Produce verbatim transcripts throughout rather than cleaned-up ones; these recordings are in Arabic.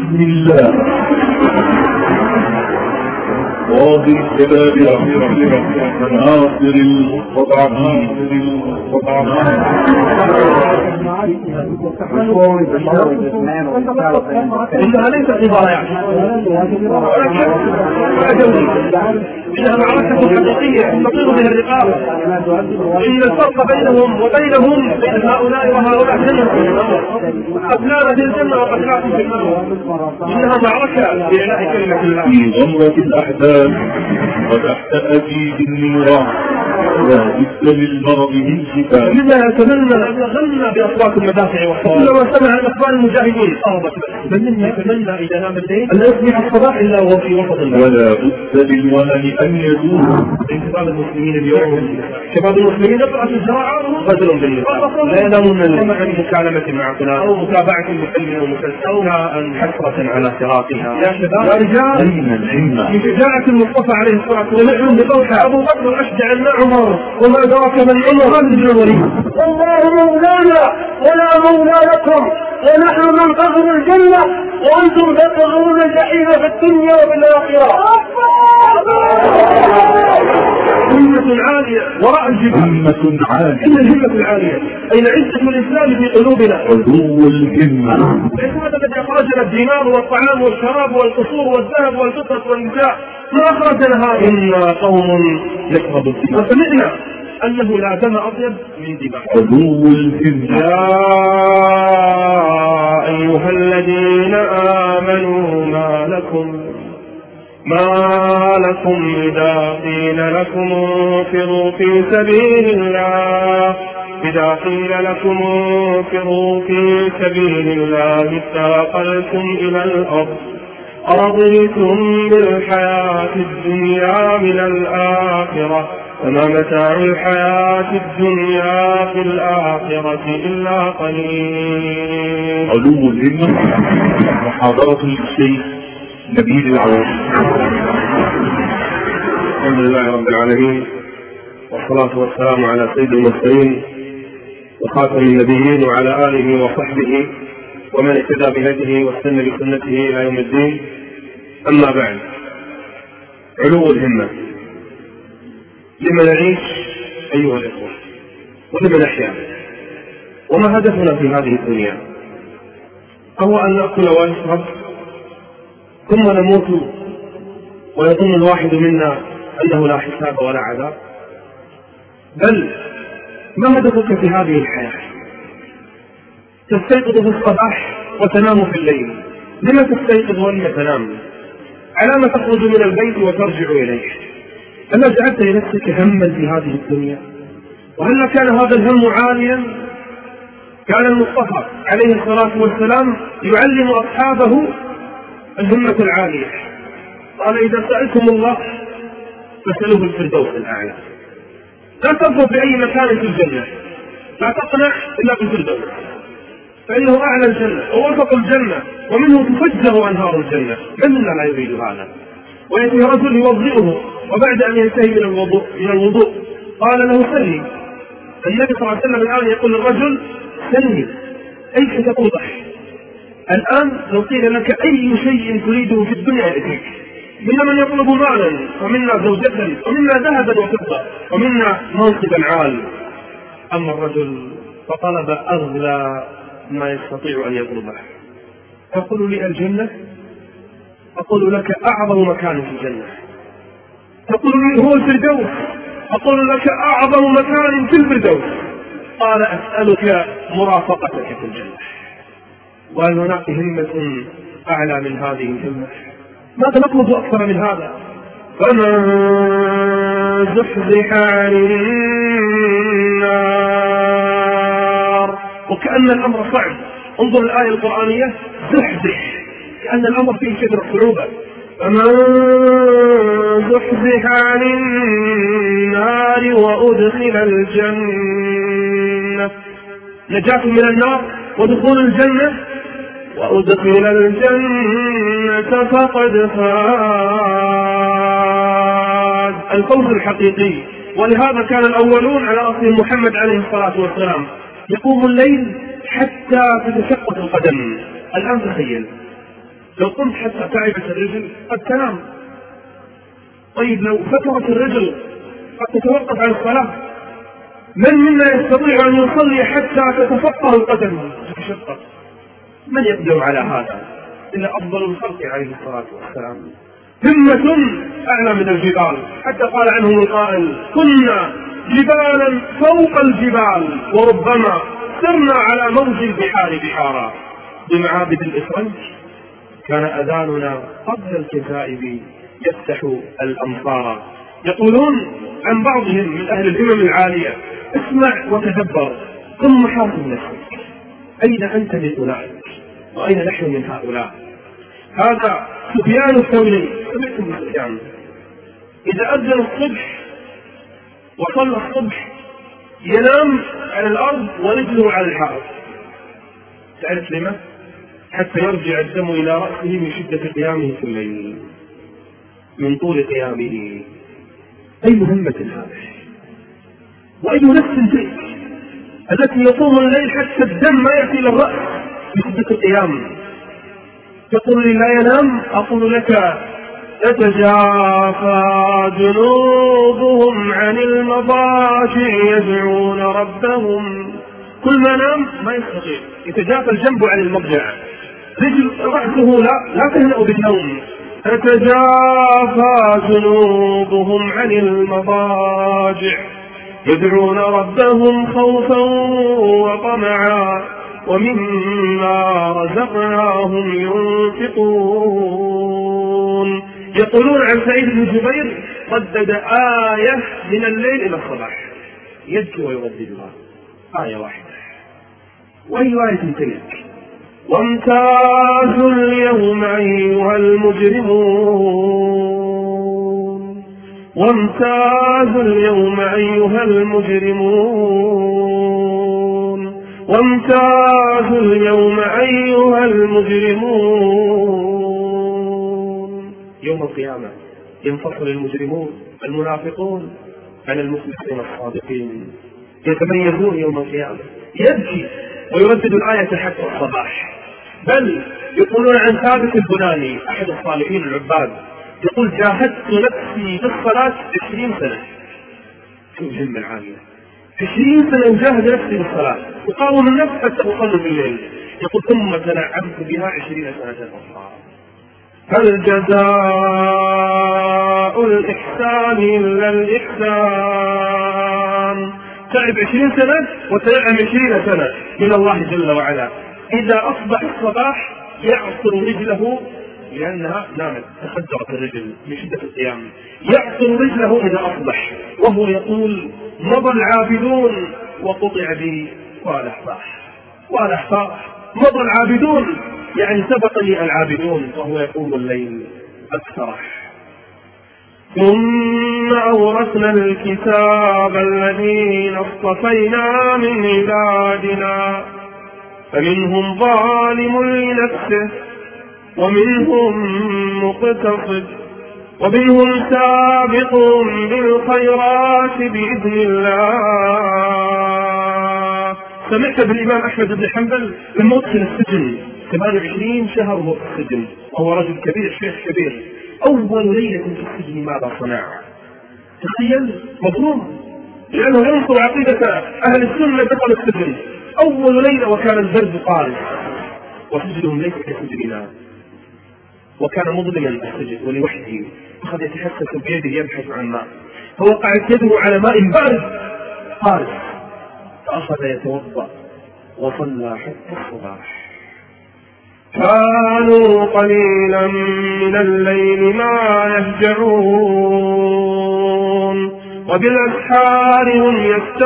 بإذن الله. واضي الشباب ناصر المستضعفين إنها ليست ضائعة، إنها معركة حقيقية تطير بها الرقاب. إن الفرق بينهم وبينهم بين هؤلاء وهؤلاء جنة، قتلانا في الجنة وقتلاكم في النار. إنها معركة لإعلاء كلمة الله في غمرة الأحداث وتحت أجيب النيران، وبئس للمرض من شفاء. مما يتمنى أن يغنى بأصوات المدافع والصواريخ كلما سمع عن أخبار المجاهدين أرضت، بل مما يتمنى إذا نام الليل أن يصبح الصباح إلا وهو في وسط الليل. ولا بد للوهن أن يدور. شباب المسلمين اليوم، شباب المسلمين يقرأ في الزراعة غزل بالنساء، لا ينامون الليل عن مكالمة مع فلان أو متابعة لفيلم أو مسلسل أو حسرة على فراقها. يا شباب يا رجال، من شجاعة المصطفى عليه الصلاة والسلام بطوحة أبو بكر أشجع من عمر، وما أدراك من عمر خالد بن الوليد. الله مولانا ولا مولى لكم، ونحن ننتظر الجنة وأنتم تنتظرون الجحيم في الدنيا وفي الآخرة. همة عالية وراء الجبال، همة عالية. إن الهمة العالية أين عزة الإسلام في قلوبنا؟ عدو الهمة. ليس هذا الذي أخرجنا الدماء والطعام والشراب والقصور والذهب والفضة والنساء، ما أخرجنا هذا. إنا قوم نشرب الدماء وسمعنا أنه لا دم أطيب من دماء. عدو الهمة. يا أيها الذين آمنوا ما لكم ما لكم إذا قيل لكم انفروا في سبيل الله إذا قيل لكم انفروا في سبيل الله اثاقلتم إلى الأرض أرضيتم بالحياة الدنيا من الآخرة فما متاع الحياة الدنيا في الآخرة إلا قليل. علو الهمة. محاضرة الشيخ نبيل العوض. الحمد لله رب العالمين، والصلاة والسلام على سيد المرسلين وخاتم النبيين وعلى آله وصحبه ومن اهتدى بهديه واستنى بسنته إلى يوم الدين. أما بعد، علو الهمة. لما نعيش أيها الإخوة، ولما نحيا، وما هدفنا في هذه الدنيا؟ هو أن نأكل ونشرب ثم نموت ويظن الواحد منا أنه لا حساب ولا عذاب؟ بل ما هدفك في هذه الحياة؟ تستيقظ في الصباح وتنام في الليل. لما تستيقظ ولما تنام؟ على ما تخرج من البيت وترجع إليه؟ ألا جعلت لنفسك هما في هذه الدنيا؟ وهل كان هذا الهم عاليا؟ كان المصطفى عليه الصلاة والسلام يعلم أصحابه الهمة العالية. قال إذا سألتم الله فاسألوه الفردوس الأعلى. لا ترضوا بأي مكان في الجنة، لا تقنع إلا بالفردوس، فإنه أعلى الجنة ووسط الجنة ومنه تفجر أنهار الجنة. من منا لا يريد هذا؟ ويأتي رجل يوضئه وبعد أن ينتهي من الوضوء من الوضوء قال له سلي. النبي صلى الله عليه وسلم الآن يقول للرجل سلي، أي ستوضح. الآن لو قيل لك أي شيء تريده في الدنيا يأتيك. منا من يطلب مالا، ومنا زوجة، ومنا ذهبا وفضة، ومنا منصبا عال. أما الرجل فطلب أغلى ما يستطيع أن يطلبه. تقول لي الجنة؟ أقول لك أعظم مكان في الجنة. تقول لي هو الفردوس؟ أقول لك أعظم مكان في الفردوس. قال أسألك مرافقتك في الجنة. وهل هناك همة أعلى من هذه الهمة؟ ماذا نطلب أكثر من هذا؟ فمن زحزح عن النار. وكأن الأمر صعب. انظر الآية القرآنية، زحزح، كأن الأمر فيه شبه الصعوبة. فمن زحزح عن النار وأدخل الجنة، نجاة من النار ودخول الجنة، وأدخل الجنة فقد فاز، الفوز الحقيقي. ولهذا كان الأولون على رأسهم محمد عليه الصلاة والسلام يقوم الليل حتى تتشقق القدم. الآن تخيل لو قمت حتى تعبت الرجل قد تنام. طيب لو فترت الرجل قد تتوقف عن الصلاة. من منا يستطيع أن يصلي حتى تتفقه القدم تتشقق؟ من يقدر على هذا إلا أفضل الخلق عليه الصلاة والسلام. همة أعلى من الجبال، حتى قال عنهم القائل: كنا جبالا فوق الجبال وربما سرنا على موج البحار بحارا. بمعابد الإفرنج كان أذاننا قبل الكتائب يفتح الأمطار. يقولون عن بعضهم من أهل الهمم العالية: اسمع وتدبر ثم حاسب نفسك، أين أنت من أولئك وأين نحن من هؤلاء؟ هذا سفيان الثوري. سمعتم سفيان إذا أذن الصبح وصلى الصبح ينام على الأرض ورجله على الحائط. تعرف لما؟ حتى يرجع الدم إلى رأسه من شدة قيامه في الليل، من طول قيامه. أي مهمة هذه وأي نفس تلك التي يقوم الليل حتى الدم ما يأتي إلى الرأس من شدة القيام. تقول لي لا ينام، أقول لك: تتجافى جنوبهم عن المضاجع يدعون ربهم. كل ما نام ما يستطيع، يتجافى الجنب عن المضجع، رجل رأسه لا لا تهنأ بالنوم. تتجافى جنوبهم عن المضاجع يدعون ربهم خوفا وطمعا ومما رزقناهم ينفقون. يقولون عن سعيد بن جبير: ردد آية من الليل إلى الصباح، يبكي ويرددها آية واحدة. وأي آية تلك؟ وامتازوا اليوم أيها المجرمون، وامتازوا اليوم أيها المجرمون، وامتازوا اليوم أيها المجرمون. يوم القيامة ينفصل المجرمون المنافقون عن المخلصين الصادقين، يتميزون يوم القيامة. يبكي ويردد الآية حتى الصباح. بل يقولون عن ثابت البناني أحد الصالحين العباد، يقول: جاهدت نفسي في الصلاة عشرين سنة. في الجنة العالية عشرين سنة أجاهد نفسي بالصلاة، أقاوم النفس حتى أصلي بالليل. يقول: ثم تنعمت بها عشرين سنة أخرى. هل جزاء الإحسان إلا الإحسان؟ تعب عشرين سنة وتنعم عشرين سنة من الله جل وعلا. إذا أصبح الصباح يعصر رجله لأنها نامت تخدرت الرجل من شدة القيام، يعصر رجله إذا أصبح وهو يقول: مضى العابدون وقطع بي والأحباح. والأحباح مضى العابدون يعني سبقني العابدون، وهو يقوم الليل أكثر. ثم أورثنا الكتاب الذين اصطفينا من عبادنا فمنهم ظالم لنفسه ومنهم مقتصد ومنهم سابق بالخيرات بإذن الله. سمعت بالإمام أحمد بن حنبل لما أدخل السجن ثمانية وعشرين شهر وهو في السجن، وهو رجل كبير شيخ كبير. أول ليلة في السجن ماذا صنع؟ تخيل، مظلوم لأنه ينصر عقيدة أهل السنة. دخل السجن أول ليلة وكان البرد قارس، وسجنهم ليس كسجننا، وكان مظلما السجن ولوحده، أخذ يتحسس بيده يبحث عن ماء، فوقعت يده على ماء بارد قارس، فأخذ يتوضأ وصلى حتى الصباح. كانوا قليلا من الليل ما يهجعون وبالأسحار هم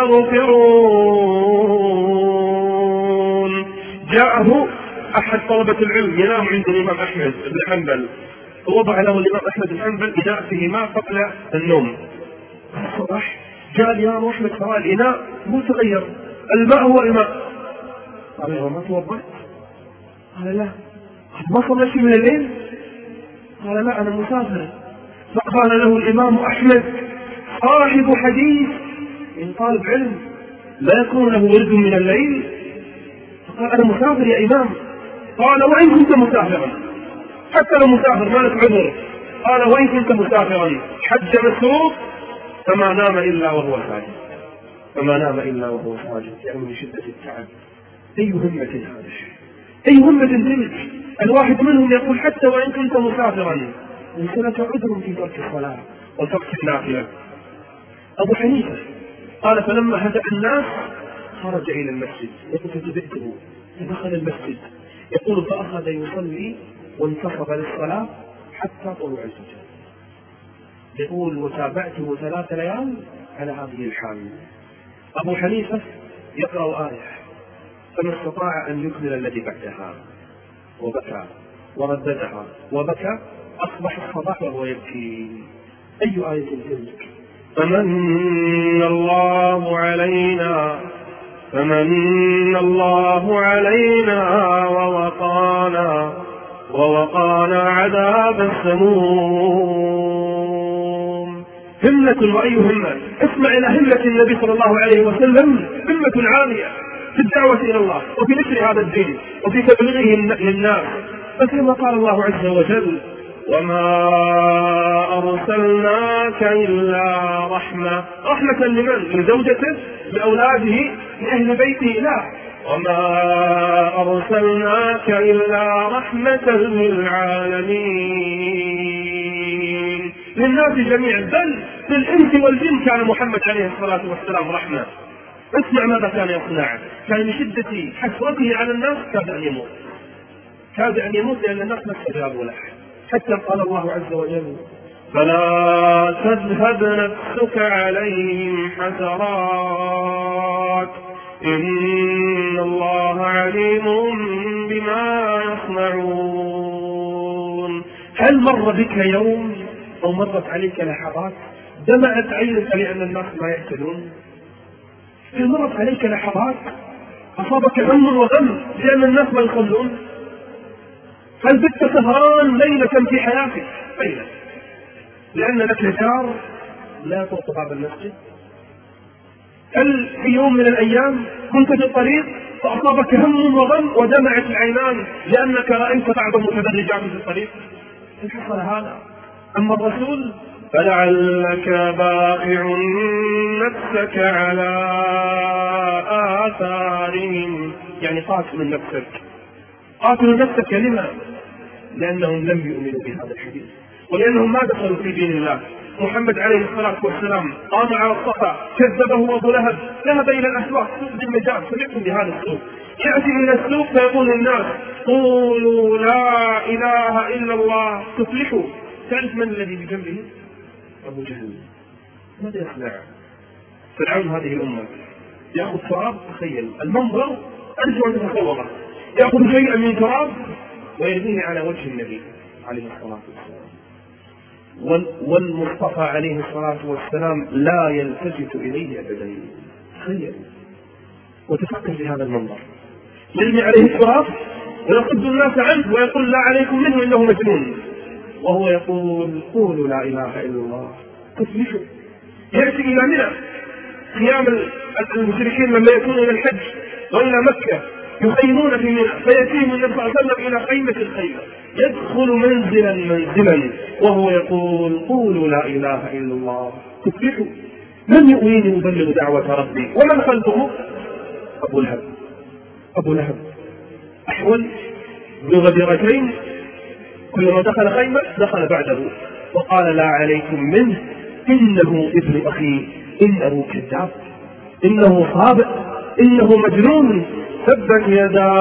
يستغفرون. جاءه أحد طلبة العلم ينام عند الإمام أحمد بن حنبل، فوضع له الإمام أحمد بن حنبل إناء فيه ماء قبل النوم. الصباح جاء الإمام أحمد فرأى الإناء مو تغير، الماء هو الماء. قال له: ما توضأت؟ قال: لا. ما صليت من الليل؟ قال: لا، أنا مسافر. فقال له الإمام أحمد صاحب حديث من طالب علم لا يكون له ورد من الليل؟ فقال: أنا مسافر يا إمام. قال: وإن كنت مسافرا حتى لو مسافر ما لك عذر. قال وإن كنت مسافرا حج مسروق فما نام إلا وهو ساجد، فما نام إلا وهو ساجد، يعني من شدة التعب. أي همة هذه، أي همة تلك. الواحد منهم يقول حتى وإن كنت مسافرا ليس لك عذر في ترك الصلاة وترك النافلة. أبو حنيفة قال فلما هدأ الناس خرج إلى المسجد، وتتبعته فدخل المسجد يقول فأخذ يصلي وانتصب للصلاة حتى طلوع الفجر. يقول وتابعته ثلاث ليال على هذه الحال. أبو حنيفة يقرأ آية فما استطاع أن يكمل الذي بعدها، وبكى ورددها وبكى، أصبح الصباح وهو يبكي. أي آية تلك؟ فمن الله علينا فمن الله علينا ووقانا ووقانا عذاب السموم. همة وأي همة. اسمع إلى همة النبي صلى الله عليه وسلم، همة عالية في الدعوة إلى الله وفي نشر هذا الدين وفي تبليغه للناس. فكما قال الله عز وجل وما أرسلناك إلا رحمة. رحمة لمن؟ لزوجته، لأولاده، لأهل بيته؟ لا، وما أرسلناك إلا رحمة للعالمين، للناس جميعا، بل للإنس والجن كان محمد عليه الصلاة والسلام رحمة. اسمع ماذا كان يصنع. كان من شدة حسرته على الناس كاد أن يموت، كاد أن يموت لأن الناس ما استجابوا له، حتى قال الله عز وجل فلا تذهب نفسك عليهم حسرات إن الله عليم بما يصنعون. هل مر بك يوم أو مرت عليك لحظات دمعت عينك لأن الناس ما يهتدون؟ هل مرت عليك لحظات أصابك هم وغم لأن الناس ما يصلون؟ هل بت سهران ليلة في حياتك ليلة لأن لك جار لا يطرق باب المسجد؟ هل في يوم من الأيام كنت في الطريق فأصابك هم وغم ودمعت العينان لأنك رأيت بعض المتدرجات في الطريق؟ هل حصل هذا؟ أما الرسول فلعلك باخع نفسك على آثارهم، يعني قاتل نفسك. قاتل نفسك لما؟ لأنهم لم يؤمنوا بهذا الحديث ولأنهم ما دخلوا في دين الله. محمد عليه الصلاة والسلام قام على الصفا كذبه أبو لهب، ذهب إلى الأسواق سوق بالمجال، سمعتم بهذا السوق، يأتي إلى السوق فيقول للناس قولوا لا إله إلا الله تفلحوا. تعرف من الذي بجنبه؟ أبو جهل. ماذا يصنع فرعون هذه الأمة؟ يأخذ تراب، تخيل المنظر أرجو أن تتصوره، يأخذ شيئا من تراب ويرميه على وجه النبي عليه الصلاة والسلام، والمصطفى عليه الصلاة والسلام لا يلتفت إليه أبدا. تخيل وتفكر في هذا المنظر، يرمي عليه التراب ويصد الناس عنه ويقول لا عليكم منه إنه مجنون، وهو يقول قولوا لا إله إلا الله تفلحوا. يأتي إلى منى قيام المشركين لما يكونوا إلى الحج وإلى مكة يخيمون في منى، فيأتيهم النبي صلى الله عليه وسلم إلى خيمة الخيمة، يدخل منزلا منزلا وهو يقول قولوا لا إله إلا الله تفلحوا. من يؤمن يبلغ دعوة ربي؟ ومن خلفه؟ أبو لهب. أبو لهب أحول ذو غديرتين، كلما دخل خيمة دخل بعده وقال لا عليكم منه إنه ابن أخي إنه كذاب إنه صابئ إنه مجنون تبت يدا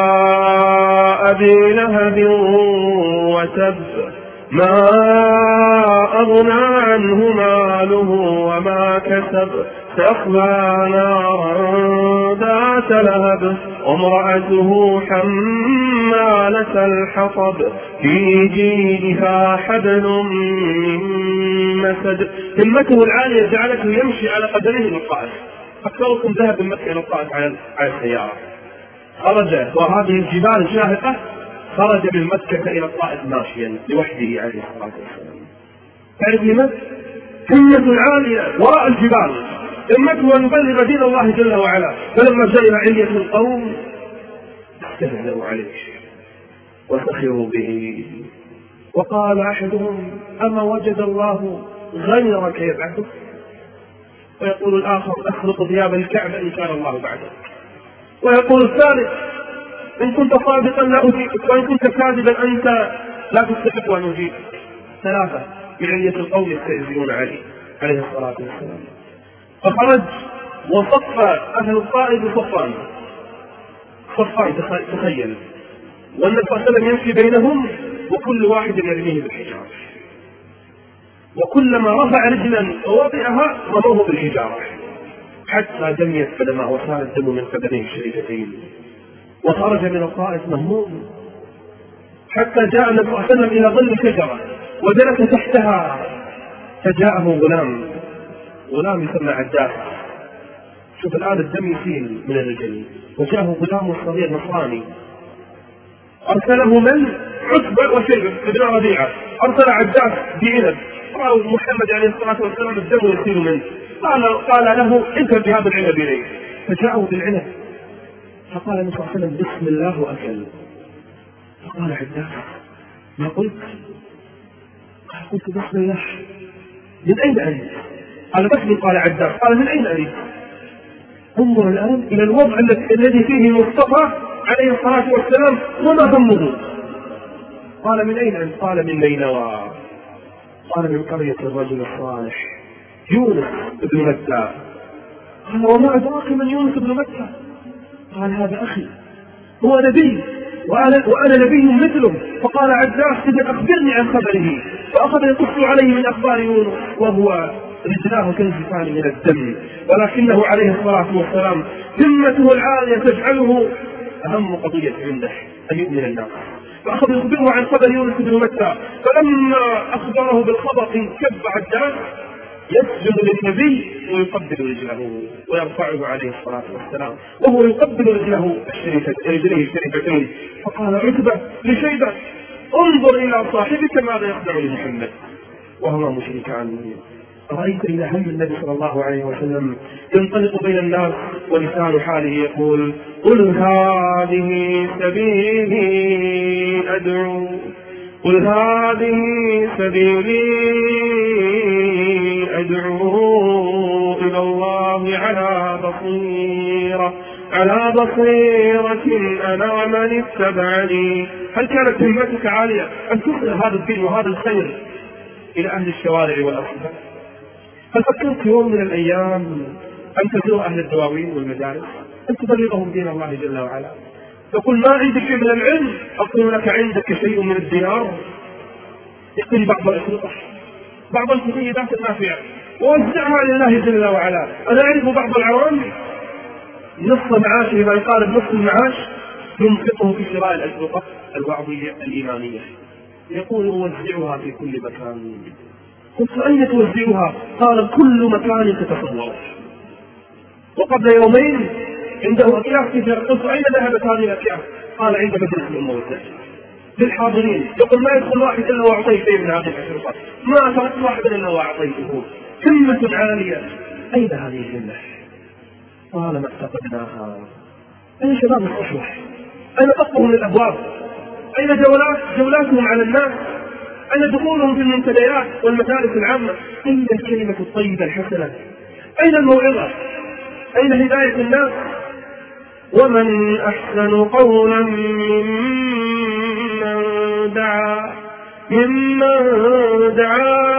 أبي لهب وتب ما أغنى عنه ماله وما كسب سيصلى نارا ذات لهب وامرأته حمالة الحطب في جيدها حبل من مسد. همته العالية جعلته يمشي على قدمه للطائف. أكثركم ذهب من مكة إلى الطائف على السيارة، خرج وهذه الجبال شاهقة، خرج من مكة إلى الطائف ماشيا لوحده عليه الصلاة والسلام. تعرف لماذا؟ همة عالية وراء الجبال، همته أن يبلغ دين الله جل وعلا. فلما جاء إلى علية القوم استهزأوا عليه وسخروا به وقال أحدهم أما وجد الله غيرك يبعثك؟ ويقول الآخر أخلق ثياب الكعبة إن كان الله بعدك. ويقول الثالث إن كنت صادقا لا أجيبك، وإن كنت كاذبا أنت لا تستحق أن أجيبك. ثلاثة من علية القوم يستأذنون عليه عليه الصلاة والسلام. فخرج وصف أهل الطائف صفان صفان تخيل، والنبي صلى الله عليه وسلم يمشي بينهم وكل واحد يرميه بالحجارة، وكلما رفع رجلا ووضعها رموه بالحجارة حتى دميت قدمه وسال الدم من قدميه الشريفتين، وخرج من الطائف مهموم حتى جاء النبي صلى الله عليه وسلم إلى ظل شجرة وجلس تحتها، فجاءه غلام غلام يسمى عداس. شوف الآن الدم يسيل من الرجل، وجاءه غلام صغير نصراني أرسله من عتبة وشيبة ابن ربيعة، أرسل عداس بعنب، رأوا محمد عليه الصلاة والسلام الدم يسيل منه، قال قال له اذهب بهذا العنب إليه، فجاءوا بالعنب فقال النبي صلى الله عليه وسلم بسم الله وأكل. فقال عداس ما قلت؟ قال قلت بسم الله. من أين أنت؟ قال بسم. قال عداس قال من أين أنت؟ انظر الآن إلى الوضع الذي فيه المصطفى عليه الصلاة والسلام وما همه. قال من أين أنت؟ قال من نينوى. قال من قرية الرجل الصالح يونس بن متى. قال وما أدراك من يونس بن متى؟ قال هذا أخي هو نبي وأنا, وأنا نبي مثله. فقال عداس إذا أخبرني عن خبره، فأخذ يقص عليه من أخبار يونس وهو رجلاه كنزفان من الدم، ولكنه عليه الصلاة والسلام همته العالية تجعله أهم قضية عنده أن يؤمن الناس. فأخذ يخبره عن خبر يونس بن متى، فلما أخبره بالخبر كب عداس يسجد للنبي ويقبل رجله ويرفعه عليه الصلاة والسلام وهو يقبل رجله رجليه الشريفتين. فقال عتبة لشيبة انظر إلى صاحبك ماذا يصنع لمحمد وهما مشركان. رأيت إلى هم النبي صلى الله عليه وسلم ينطلق بين الناس ولسان حاله يقول قل هذه سبيلي أدعو قل هذه سبيلي أدعو إلى الله على بصيرة على بصيرة أنا ومن اتبعني. هل كانت همتك عالية أن تصل هذا الدين وهذا الخير إلى أهل الشوارع والأصحاب؟ هل فكرت يوم من الأيام أن تزور أهل الدواوين والمدارس أن تبلغهم دين الله جل وعلا؟ تقول ما عندك شيء من العلم، أقول لك عندك شيء من الديار، يقول بعض الأشرطة بعض الكتيبات النافعة ووزعها لله جل وعلا. أنا أعرف بعض العوام نصف معاشه ما يقارب نصف المعاش ينفقه في شراء الأشرطة الوعظية الإيمانية، يقول أوزعها في كل مكان. قلت أين توزعها؟ قال كل مكان تتصور. وقبل يومين عنده أكياس كثيرة، قلت أين ذهبت هذه الأكياس؟ قال عند مجلس الموزع للحاضرين، يقول ما يدخل واحد إلا وأعطيه شيء من هذه الأشرطة، ما تركت واحد إلا وأعطيته. همة عالية، أين هذه الهمة؟ قال ما افتقدناها. أين شباب الصحوة؟ أين قصهم للأبواب؟ أين جولات جولاتهم على الناس؟ أين دخولهم في المنتديات والمدارس العامة؟ أين الكلمة الطيبة الحسنة؟ أين الموعظة؟ أين هداية الناس؟ ومن أحسن قولا ممن دعا ممن دعا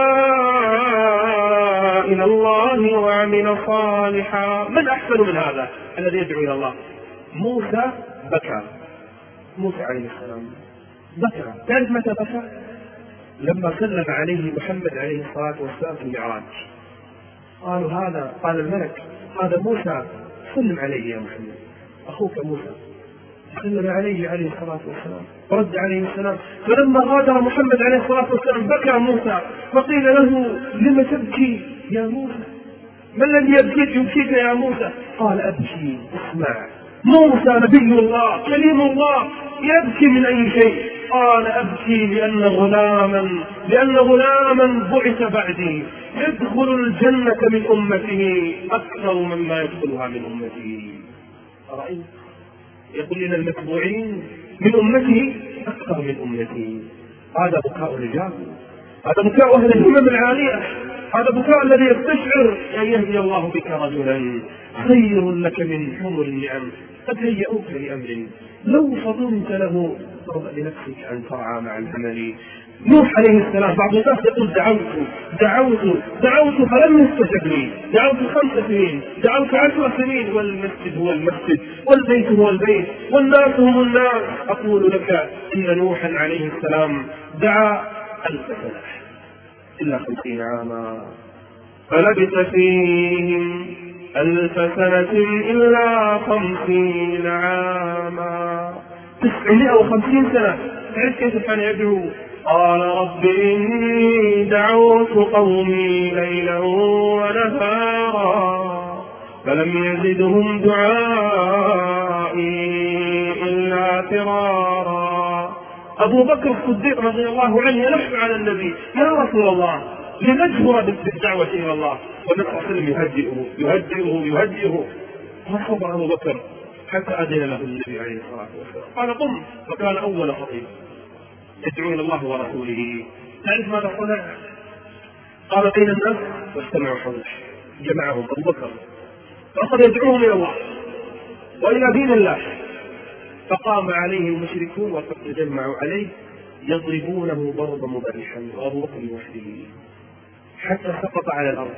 إلى الله وعمل صالحا. من أحسن من هذا الذي يدعو إلى الله؟ موسى بكى، موسى عليه السلام بكى. تعرف متى بكى؟ لما سلم عليه محمد عليه الصلاة والسلام في المعراج. قالوا هذا، قال الملك هذا موسى، سلم عليه يا محمد أخوك موسى. سلم عليه عليه الصلاة والسلام ورد عليه السلام. فلما غادر محمد عليه الصلاة والسلام بكى موسى، فقيل له لم تبكي يا موسى؟ ما الذي يبكيك يبكيك يا موسى؟ قال أبكي، اسمع، موسى نبي الله كليم الله يبكي من أي شيء؟ قال أبكي لأن غلاما لأن غلاما بعث بعدي يدخل الجنة من أمته أكثر مما يدخلها من أمته. رأيت؟ يقول لنا المتبوعين من أمته أكثر من أمته. هذا بكاء الرجال، هذا بكاء أهل الهمم العالية، هذا بكاء الذي يستشعر أن يهدي الله بك رجلا خير لك من حمر النعم قد هيئوك لأمر لو فضلت له فرض لنفسك أن ترعى مع العمل. نوح عليه السلام بعض الناس يقول دعوت دعوت دعوت فلم يستجب لي، دعوت خمس سنين، دعوت عشر سنين، والمسجد هو المسجد، والبيت هو البيت، والناس هم الناس. أقول لك إن نوحا عليه السلام دعا ألف سنة إلا خمسين عاما، فلبث فيهم ألف سنة إلا خمسين عاما، تسعمائة وخمسين سنة. تعرف كيف كان يدعو؟ قال رب إني دعوت قومي ليلا ونهارا فلم يزدهم دعائي إلا فرارا. أبو بكر الصديق رضي الله عنه يلح على النبي: يا رسول الله لنجهر بالدعوة إلى الله، والنبي صلى الله عليه وسلم يهدئه يهدئه يهدئه فصبر أبو بكر حتى أذن له النبي عليه الصلاة والسلام قال: قم. فكان أول خطيب يدعو إلى الله ورسوله. تعرف ماذا صنع؟ قال بين الناس واجتمعوا حوله، جمعهم أبو بكر فأخذ يدعوهم إلى الله وإلى دين الله. فقام عليه المشركون وقد تجمعوا عليه يضربونه ضربا مبرحا وأبو بكر وحده حتى سقط على الأرض،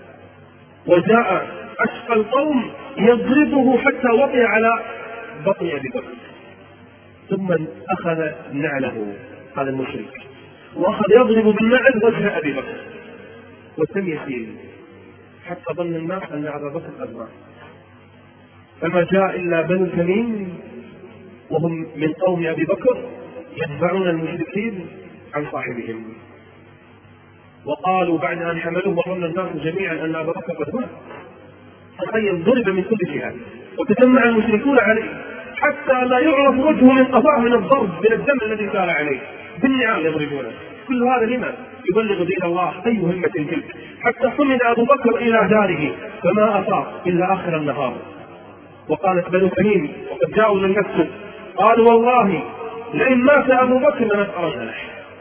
وجاء أشقى القوم يضربه حتى وقع على بطن أبي بكر، ثم أخذ نعله هذا المشرك وأخذ يضرب بالنعل وجه أبي بكر، والدم يسيل حتى ظن الناس أن أبا بكر قد مات. فما جاء إلا بنو تميم وهم من قوم أبي بكر يدفعون المشركين عن صاحبهم، وقالوا بعد أن حملوه وظن الناس جميعا أن أبا بكر قد مات. تخيل ضرب من كل جهة وتجمع المشركون عليه حتى لا يعرف وجهه من قفاه من الضرب من الدم الذي سال عليه، بالنعال يضربونه. كل هذا لما يبلغ دين الله أي مهمة تلك. حتى حمل أبو بكر إلى داره فما أفاق إلا آخر النهار. وقالت بنو تميم وقد جاءوا من نفسه قالوا: والله لئن مات أبو بكر لنسألن له.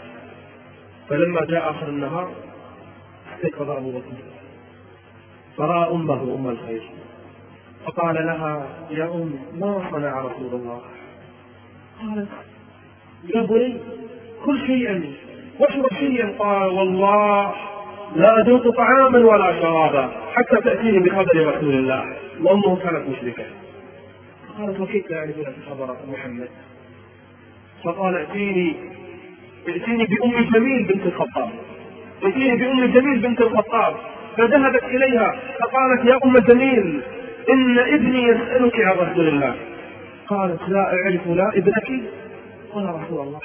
فلما جاء آخر النهار استيقظ أبو بكر فرأى أمه أم الخير فقال لها: يا أم ما صنع رسول الله؟ قالت: يا بني كل شيئا واشرب شيئا. قال: والله لا أذوق طعاما ولا شرابا حتى تأتيني بخبر رسول الله. وأمه كانت مشركة. قالت: وكيف لا أعرف لك خبر محمد؟ فقال: ائتيني ائتيني بأم جميل بنت الخطاب ائتيني بأم جميل بنت الخطاب. فذهبت إليها فقالت: يا أم جميل إن ابني يسألك عن رسول الله. قالت: لا أعرف لا ابنك ولا رسول الله.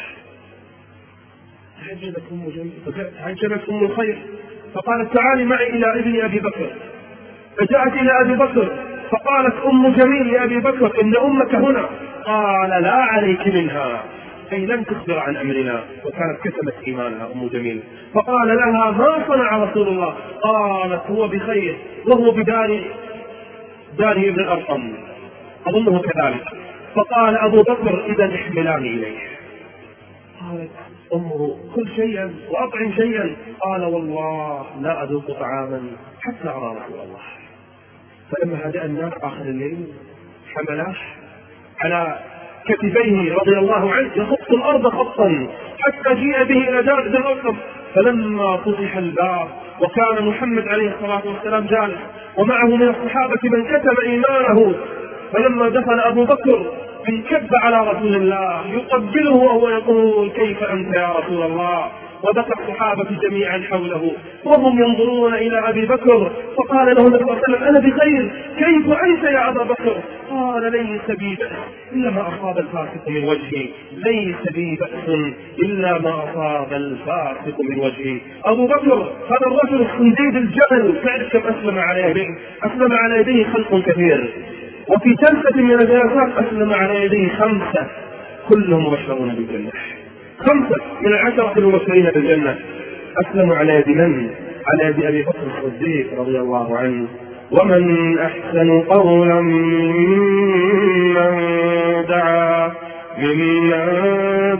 تعجبت أم جميل تعجبت أم الخير فقالت: تعالي معي إلى ابن أبي بكر. فجاءت إلى أبي بكر فقالت أم جميل لأبي بكر: إن أمك هنا. قال: لا عليك منها، أي لم تخبر عن أمرنا، وكانت كتمت إيمانها أم جميل. فقال لها: ما صنع رسول الله؟ قالت: هو بخير وهو بدار داره ابن الأرقم أظنه كذلك. فقال أبو بكر: إذا احملاني إليه. قالت أمه: كل شيئا وأطعم شيئا. قال: والله لا أذوق طعاما حتى أرى رسول الله. فلما هدأ الناس آخر الليل حمله على كتفيه رضي الله عنه يخط الأرض خطا حتى جيء به إلى دار ابن الأرقم. فلما فتح الباب وكان محمد عليه الصلاة والسلام جالس ومعه من الصحابة من كتم إيمانه، فلما دخل أبو بكر انكب على رسول الله يقبله وهو يقول: كيف أنت يا رسول الله؟ وبكى الصحابة جميعا حوله وهم ينظرون إلى أبي بكر. فقال له النبي صلى الله عليه وسلم: أنا بخير، كيف أنت يا أبا بكر؟ قال: ليس بي بأس إلا ما أصاب الفاسق من وجهي ليس بي بأس إلا ما أصاب الفاسق من وجهي. أبو بكر هذا الرجل الصنديد الجبل، تعرف كم أسلم على يديه؟ أسلم على يديه خلق كثير، وفي جلسة من الجلسات أسلم على يديه خمسة كلهم مبشرون بالجنة. خمسة من العشرة المبشرين بالجنة أسلموا على يد من؟ على يد أبي بكر الصديق رضي الله عنه. ومن أحسن قولا ممن دعا ممن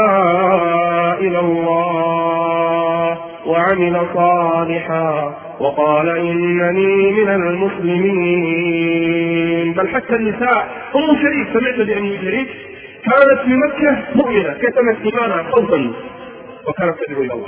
دعا إلى الله وعمل صالحا وقال إنني من المسلمين. بل حتى النساء، أم شريك، سمعت بأم شريك كانت في مكة مؤمنة كتمت إيمانها خوفا وكانت تدعو إلى الله.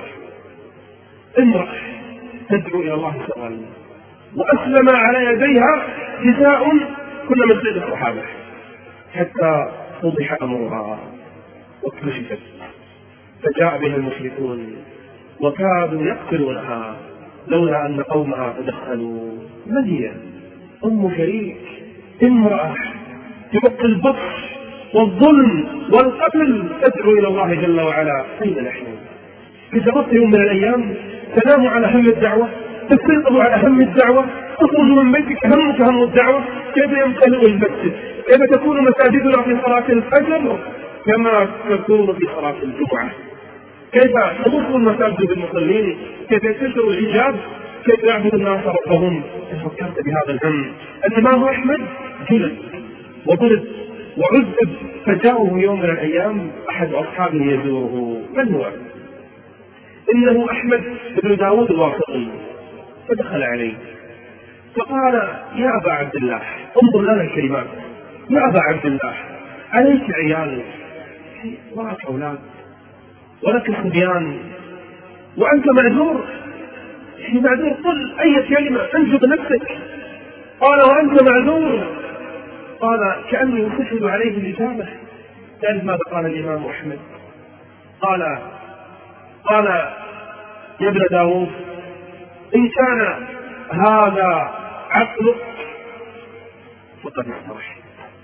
امرأة تدعو إلى الله سؤال، وأسلم على يديها نساء كل من سيد الصحابة حتى وضح أمرها واكتشفت، فجاء بها المشركون وكادوا يقتلونها لولا أن قومها تدخلوا. من هي؟ أم شريك، امرأة تبقي البطش والظلم والقتل تدعو إلى الله جل وعلا. أين نحن؟ كتبت يوم من الأيام تنام على هم الدعوة، تستيقظ على هم الدعوة، تخرج من بيتك همك هم الدعوة. كيف يمتلئ المسجد؟ كيف تكون مساجدنا في صلاة الفجر كما تكون في صلاة الجمعة؟ كيف تبص المساجد بالمصلين؟ كيف ينتشر الحجاب؟ كيف يعبد الناس ربهم؟ إن فكرت بهذا الهم. الإمام أحمد جلد وضرب وعذب، فجاءه يوم من الأيام أحد أصحابه يزوره. من هو؟ إنه أحمد بن داود الواسطي. فدخل عليه فقال: يا أبا عبد الله، انظر لنا الكلمات، يا أبا عبد الله، عليك عيال ولك أولاد ولك صبيان وأنت معذور، يعني معذور، قل أي كلمة أنجب نفسك. قال: وأنت معذور؟ قال: كأني أسهل عليه الإجابة. تعرف ماذا قال الإمام أحمد؟ قال قال يا ابن داود، إن كان هذا عقلك فقد استرحت.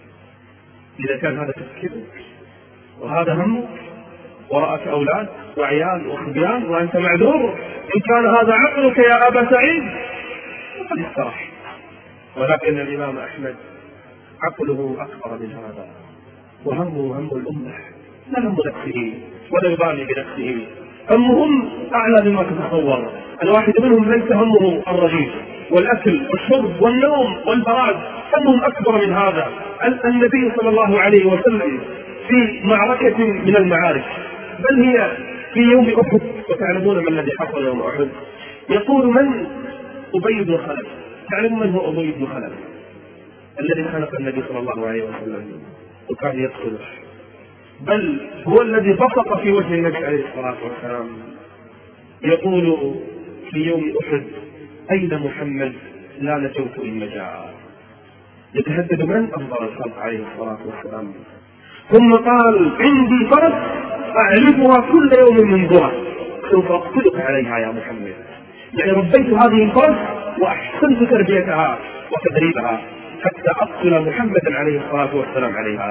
إذا كان هذا تفكيرك وهذا همك ورأك أولاد وعيال وصبيان وأنت معذور، إن كان هذا عقلك يا أبا سعيد فقد استرحت. ولكن الإمام أحمد عقله أكبر من هذا، وهمه هم الأمة، لا هم نفسه ولا يبالي بنفسه، همهم أعلى مما تتصور. الواحد منهم ليس همه الرغيف والأكل والشرب والنوم والبراد، همهم أكبر من هذا. النبي صلى الله عليه وسلم في معركة من المعارك، بل هي في يوم أحد، وتعلمون ما الذي حصل يوم أحد. يقول: من؟ أبي بن خلف. تعلمون من هو أبي بن خلف؟ الذي خلق النبي صلى الله عليه وسلم وكان يقتله، بل هو الذي بصق في وجه النبي عليه الصلاة والسلام. يقول في يوم أحد: أين محمد؟ لا نجوت إن جاء. يتهدد من؟ أفضل الخلق عليه الصلاة والسلام. ثم قال: عندي فرس أعرفها كل يوم من ذرة، سوف أقتلك عليها يا محمد. يعني ربيت هذه الفرس وأحسنت تربيتها وتدريبها حتى أقتل محمدا عليه الصلاة والسلام عليها.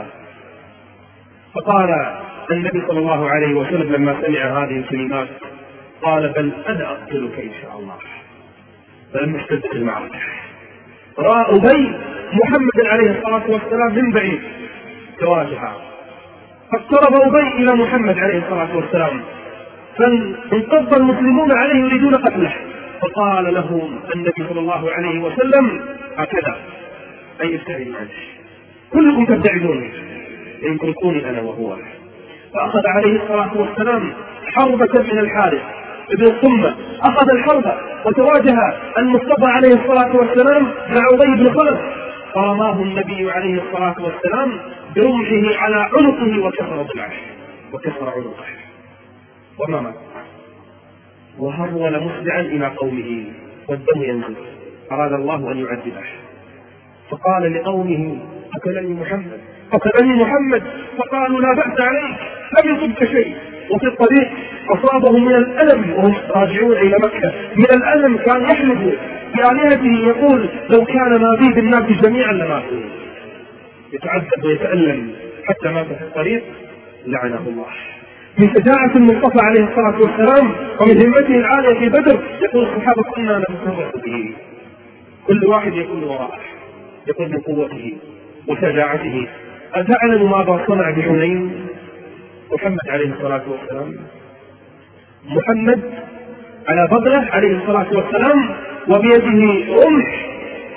فقال النبي صلى الله عليه وسلم لما سمع هذه الكلمات قال: بل أنا أقتلك إن شاء الله. فلما اشتدت المعركة رأى أبي محمد عليه الصلاة والسلام من بعيد تواجها، فاقترب أبي إلى محمد عليه الصلاة والسلام، فانقض المسلمون عليه يريدون قتله، فقال لهم النبي صلى الله عليه وسلم هكذا: أي ابتعدوا عنه، كلكم تبتعدون، يتركوني أنا وهو. فأخذ عليه الصلاة والسلام حربة من الحارث ابن الصمة، أخذ الحربة وتواجه المصطفى عليه الصلاة والسلام مع أبي بن خلف، فرماه النبي عليه الصلاة والسلام برمحه على عنقه وكسر ضلعه وكسر عنقه وما مات، وهرول مسرعا إلى قومه والدم ينزل، أراد الله أن يعذبه. فقال لقومه: قتلني محمد، قتلني محمد. فقالوا: لا بأس عليك، لم يصبك شيء. وفي الطريق أصابهم من الألم وهم راجعون إلى مكة، من الألم كان يحلف بآلهته يقول: لو كان ما بي بالناس جميعا لماتوا. يتعذب ويتألم حتى مات في الطريق، لعنه الله. من شجاعة المصطفى عليه الصلاة والسلام ومن همته العالية في بدر يقول الصحابة: كنا نتفرح به، كل واحد يكون وراءه، يكون من قوته وشجاعته. أتعلم ماذا صنع بحنين محمد عليه الصلاة والسلام؟ محمد على بغله عليه الصلاة والسلام وبيده رمح،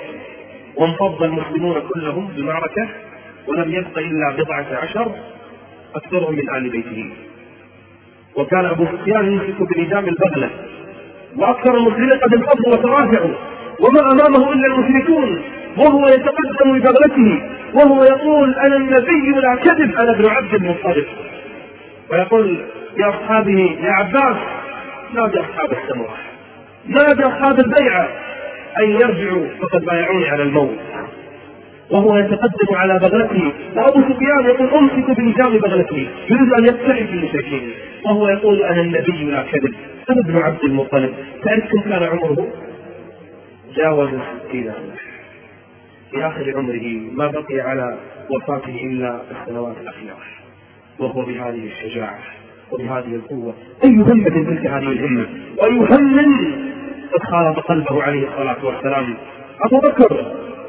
وانفض المسلمون كلهم بالمعركة ولم يبق إلا بضعة عشر، أكثرهم من آل بيته. وكان أبو سفيان يمسك بلجام البغلة، وأكثر المسلمين قد انفضوا وتراجعوا، وما أمامه إلا المشركون، وهو يتقدم ببغلته وهو يقول أنا النبي لا كذب، أنا ابن عبد المطلب. ويقول يا أصحابه يا عباس نادى أصحاب السمرة، نادى أصحاب البيعة أن يرجعوا فقد بايعوني على الموت. وهو يتقدم على بغلته، وأبو سفيان يقول أمسك بلجام بغلته يريد أن يفتحي في المشركين، وهو يقول أنا النبي لا كذب، أنا ابن عبد المطلب. تعرف كم كان عمره؟ جاوز ستين سنة. في آخر عمره ما بقي على وفاته إلا السنوات الأخيرة، وهو بهذه الشجاعة وبهذه القوة. أي همة تلك هذه الهمة، وأي هم قد خالط قلبه عليه الصلاة والسلام. أبو بكر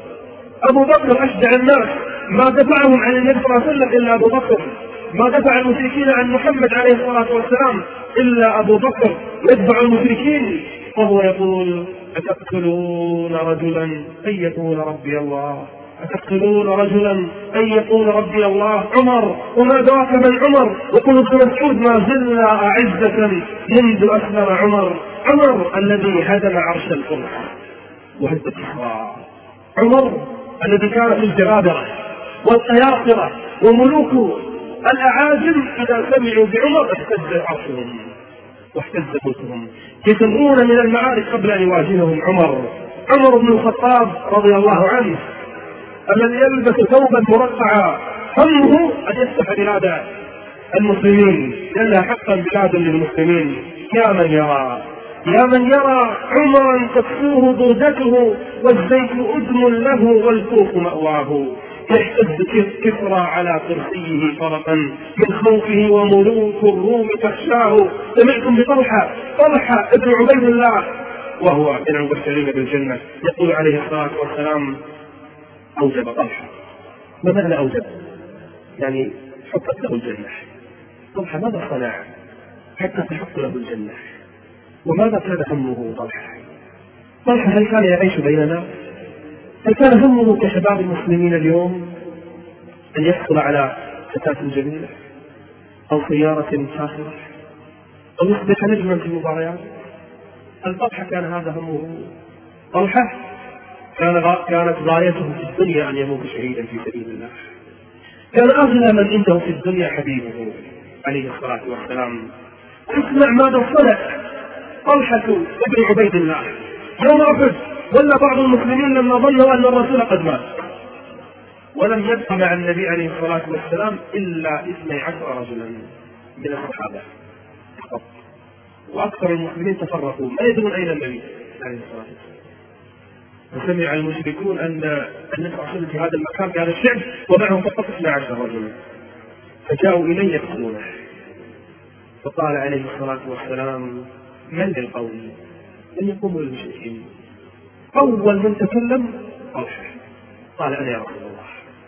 أبو بكر أشجع الناس، ما دفعهم عن النبي صلى الله عليه وسلم إلا أبو بكر، ما دفع المشركين عن محمد عليه الصلاة والسلام إلا أبو بكر يدفع المشركين. وهو يقول أتقتلون رجلا أن يقول ربي الله، أتقتلون رجلا أن يقول ربي الله. عمر وما دراك من عمر، يقول ابن مسعود ما زلنا أعزة منذ أسلم عمر. عمر الذي هدم عرش الفرس وهز الكسرى، عمر الذي كان في الجبابرة والقياصرة وملوك الأعاجم إذا سمعوا بعمر اهتز عرشهم واهتز ملكهم، يفرون من المعارك قبل أن يواجههم عمر. عمر بن الخطاب رضي الله عنه الذي يلبس ثوبا مرقعا، همه أن يفتح بلاد المسلمين لأنها حقا بلاد للمسلمين. يا من يرى يا من يرى عمرا تكفوه بردته والزيت أدم له والكوف مأواه، يحتز كسرى على كرسيه فرقا من خوفه وملوك الروم تخشاه. سمعتم بطلحة طلحة ابن عبيد الله وهو من المبشرين بالجنة، يقول عليه الصلاة والسلام أوجب طلحة. ما معنى أوجب؟ يعني حطت له الجنة. طلحة ماذا صنع حتى تحط له الجنة؟ وماذا كان همه طلحة؟ طلحة هل كان يعيش بيننا؟ هل كان همه كشباب المسلمين اليوم أن يحصل على فتاة جميلة أو سيارة فاخرة أو يصبح نجما في المباريات؟ هل طلحة كان هذا همه؟ طلحة كان كانت غايته في الدنيا أن يموت شهيدا في سبيل الله. كان أغلى من عنده في الدنيا حبيبه عليه الصلاة والسلام. اسمع ماذا صنع طلحة ابن عبيد الله يوم أحد، ولا بعض المسلمين لما ظنوا أن الرسول قد مات، ولم يبق مع النبي عليه الصلاة والسلام إلا اثني عشر رجلا من الصحابة فقط، وأكثر المسلمين تفرقوا ما يدرون أين النبي عليه الصلاة والسلام. وسمع المشركون أن النبي صلى الله عليه وسلم في هذا المكان في هذا الشعب ومعه فقط اثني عشر رجلا، فجاءوا إليه يقتلونه. فقال عليه الصلاة والسلام من للقوم؟ لم يقوموا للمشركين. أول من تكلم طلحة قال أنا يا رسول الله.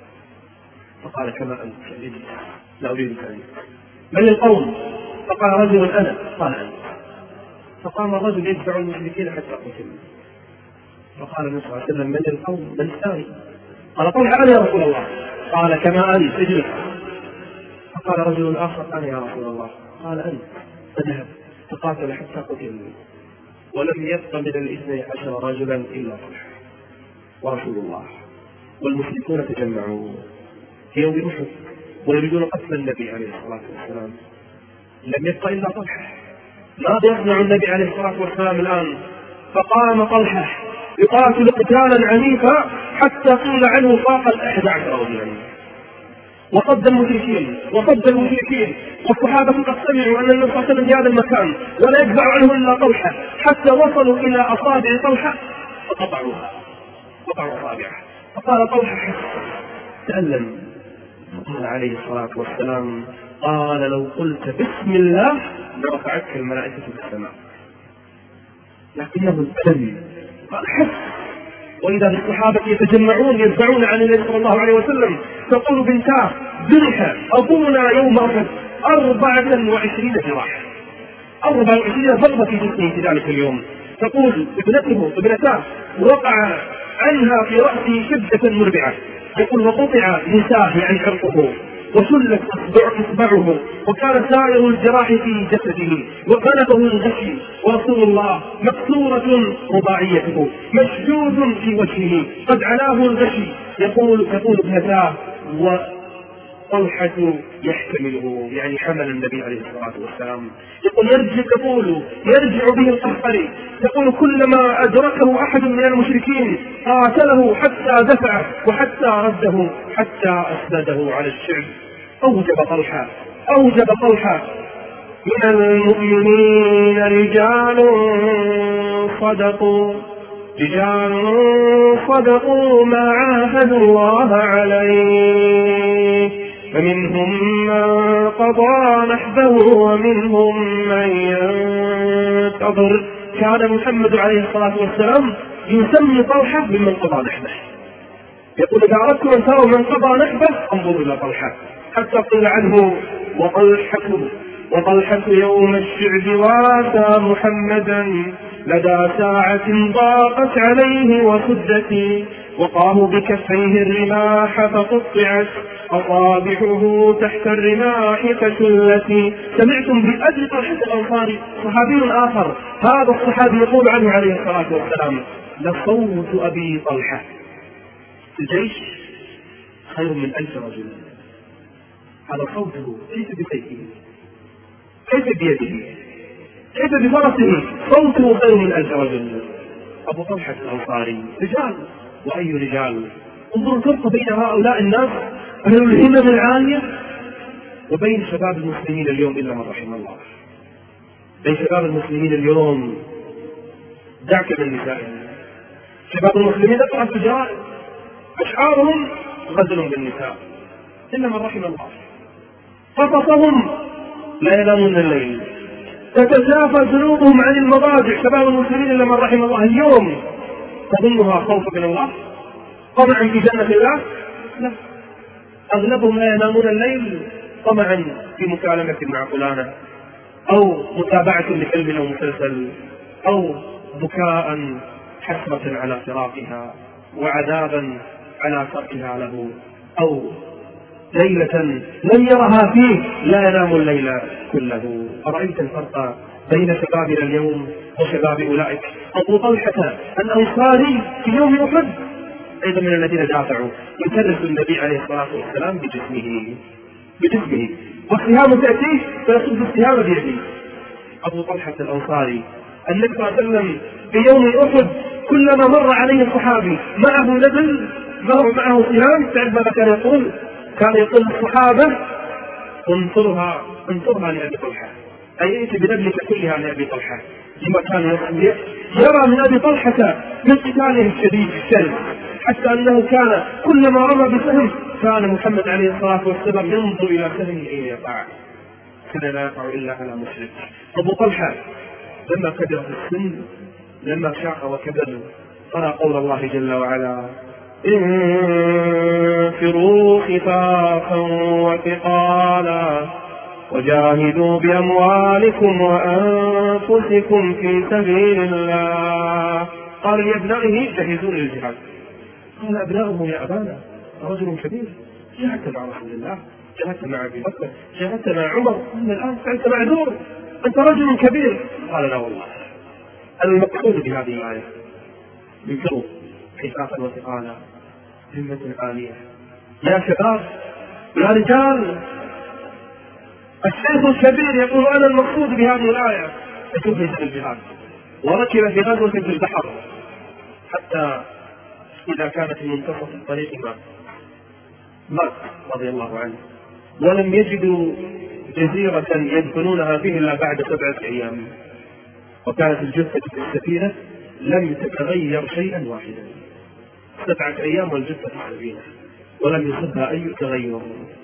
فقال كما أنت لا أريدك أنت. من للقوم؟ فقال رجل أنا. قال أنت. فقام الرجل يدفع المشركين حتى قتل. فقال النبي صلى الله عليه وسلم من للقوم؟ من الثاني؟ قال طلحة أنا يا رسول الله. قال كما أنت اجلس. فقال رجل آخر أنا يا رسول الله. قال أنت. فذهب فقاتل حتى قتل، ولم يبق من الاثني عشر رجلا إلا طلحة ورسول الله. والمشركون تجمعوا في يوم أحد ويريدون قتل النبي عليه الصلاة والسلام، لم يبق إلا طلحة. ماذا يصنع النبي عليه الصلاة والسلام الآن؟ فقام طلحة يقاتل قتالا عنيفا حتى قيل عنه فاق الأحد عشر رجلا، وصد المشركين وصد المشركين والصحابة قد سمعوا أن النبي صلى الله عليه وسلم في هذا المكان ولا يدفع عنه إلا طلحة، حتى وصلوا إلى أصابع طلحة فقطعوها قطعوا أصابعه. فقال طلحة تألم. قال عليه الصلاة والسلام قال لو قلت بسم الله لرفعتك الملائكة في السماء، لكنه الألم. قال حس. وإذا الصحابة يتجمعون يدفعون عن النبي صلى الله عليه وسلم تقول بنتاه ذبح أبونا يوم أحد أربعة وعشرين جراح، أربعة وعشرين ضربة في جسمه في ذلك اليوم. تقول ابنته ابنتاه وقع عنها في رأسه شدة مربعة، يقول وقطع نساه يعني عرقه، وشلت إصبعه وكان سائر الجراح في جسده وغلبه الغشي، ورسول الله مكسورة رباعيته مشدود في وجهه قد علاه الغشي. يقول تقول ابنتاه وطلحة يحتمله، يعني حمل النبي عليه الصلاة والسلام. يقول يرجع تقول يرجع به القحطري، تقول كلما أدركه أحد من المشركين قاتله حتى دفعه وحتى رده حتى أسنده على الشعب. أوجب طلحة أوجب طلحة من المؤمنين رجال صدقوا رجال صدقوا ما عاهدوا الله عليه، فمنهم من قضى نحبه ومنهم من ينتظر. كان محمد عليه الصلاة والسلام يسمي طلحة بمن قضى نحبه. يقول إذا أردتم أن تروا من قضى نحبه انظروا إلى طلحة، حتى قيل عنه وطلحة وطلحة يوم الشعب واتى محمدا لدى ساعة ضاقت عليه وسدت، وقاه بكفيه الرماح فقطعت أصابعه تحت الرماح فشلت. سمعتم بأجل طلحة الأنصاري صحابي آخر، هذا الصحابي يقول عنه عليه الصلاة والسلام لصوت أبي طلحة في الجيش خير من ألف رجل. هذا صوته ليس بسيفه، كيف بيده، كيف بفرسه، صوته خير من ألف رجل. أبو طلحة الأنصاري رجال، وأي رجال. انظروا الفرق بين هؤلاء الناس أهل الهمم العالية وبين شباب المسلمين اليوم إلا من رحم الله. بين شباب المسلمين اليوم دعك من نسائهم. شباب المسلمين اقرأ في الجرائد أشعارهم غزل بالنساء إلا من رحم الله. قصصهم لا ينامون الليل، تتجافى جنوبهم عن المضاجع. شباب المسلمين إلا من رحم الله اليوم تظنها خوفا من الله، طمعا في جنة الله؟ لا، أغلبهم لا ينامون الليل طمعا في مكالمة مع فلانة، أو متابعة لفيلم أو مسلسل، أو بكاء حسرة على فراقها وعذابا على تركها له، أو ليلة لم يرها فيه لا ينام الليل كله. أرأيت الفرق بين شبابنا اليوم وشباب أولئك؟ أبو طلحة الأنصاري في يوم أحد أيضا من الذين دافعوا يكرس النبي عليه الصلاة والسلام بجسمه بجسمه والسهام تأتيه فيصد السهام بيده. أبو طلحة الأنصاري النبي صلى الله عليه وسلم في يوم أحد كلما مر عليه الصحابي معه نبل معه سهام، تعرف ماذا كان يقول؟ كان يقول الصحابة انصرها انصرها لأبي طلحة، أي ائت بنبلك كلها لأبي طلحة، لما كان يرى من أبي طلحة من قتاله الشديد الشرس، حتى أنه كان كلما رمى بسهم كان محمد عليه الصلاة والسلام ينظر إلى سهمه أين يقع، كان لا يقع إلا على مشرك. أبو طلحة لما كبر في السن، لما شاق وكبر، قرأ قول الله جل وعلا انفروا خفافا وثقالا وجاهدوا بأموالكم وأنفسكم في سبيل الله. قال لأبنائه جهزوا للجهاد. قال أبنائه يا أبانا رجل كبير، جاهدت مع رسول الله، جاهدت مع أبي بكر، جاهدت مع عمر، أنت الآن فأنت معذور، أنت رجل كبير. قال لا والله. المقصود بهذه الآية انفروا خفافا وثقالا همة عالية. يا شباب يا رجال، الشيخ الكبير يقول أنا المقصود بهذه الآية يجهز للجهاد، وركب في غزوة في البحر حتى إذا كانت في منتصف الطريق مات مات رضي الله عنه، ولم يجدوا جزيرة يدفنونها فيه إلا بعد سبعة أيام، وكانت الجثة في السفينة لم تتغير شيئا واحدا، سبعة أيام والجثة في السفينة ولم يصبها أي تغير.